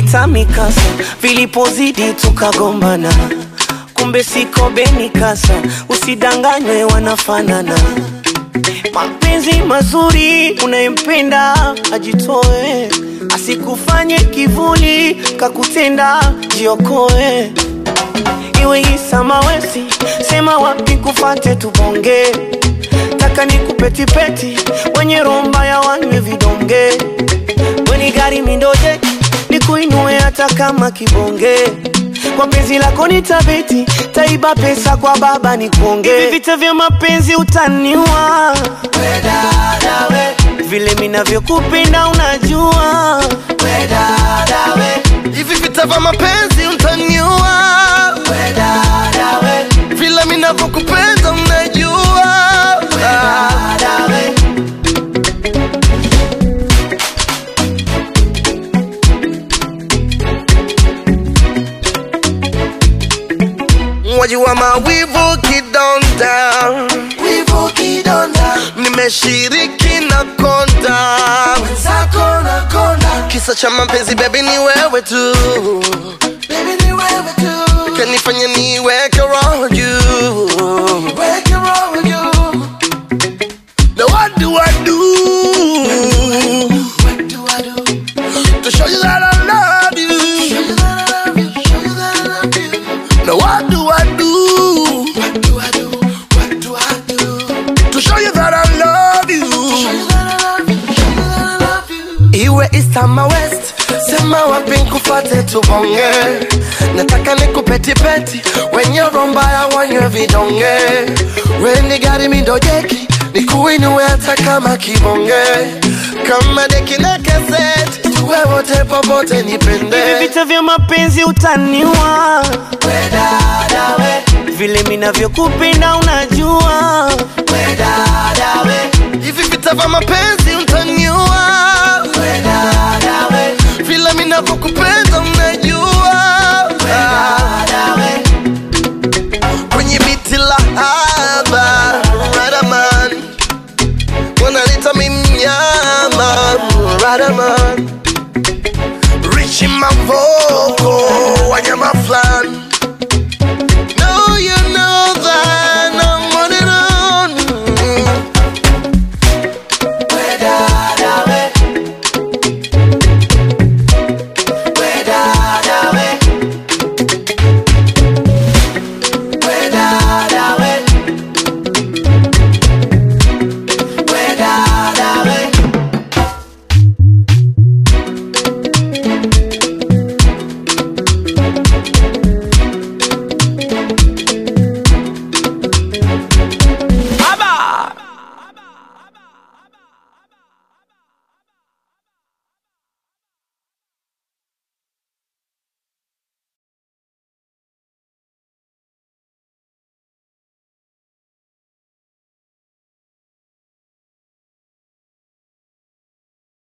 vita mikasa, vilipozidi tukagombana. Kumbe siko beni kasa, usidanganywe wanafanana. Mapenzi mazuri unayempenda ajitoe, asikufanye kivuli kakutenda jiokoe. Iwe isamawesi, sema wapi kufate tubonge. Taka nikupetipeti, wenye romba ya wanywe vidonge. Weni gari mindoje, nikuinue hata kama kibonge. Kwa penzi lako nitabeti, taiba pesa kwa baba nikuonge. Hivi vita vya mapenzi utaniua, we dada we. Vile minavyokupenda unajua, we dada we. Hivi vita vya mapenzi utaniua, we dada we. Vile minavyokupenda unajua, we dada we. Wajua mawivu kidonda, wivu kidonda. Nimeshiriki na konda, wenzako na konda. Kisa cha mapenzi baby ni wewe tu, baby ni wewe tu. Kanifanya niweke roho juu, weke roho juu. Now what do I do? What do I do? To show you that I love you. Show you that I love you. Show you that I love you. Now what do I do? What do I do? What do I do? To show you that I love you. Show you that I love you. Show you that I love you. Iwe East ama West, sema wapi nkufate tubonge. Nataka nikupetipeti, wenye romba ya wanywe vidonge. Weni gari mindojeki, nikuinue hata kama kibonge. Kama deki na cassette, tuwe wote popote nipende. Hivi vita vya mapenzi utaniua, we dada we. Vile minavyokupenda unajua, we dada we. Hivi vita vya mapenzi utaniua, we dada we. Vile minavyokupenda unajua, we dada we. Kwenye biti la haba Radaman, wanalita mimnyama Radaman.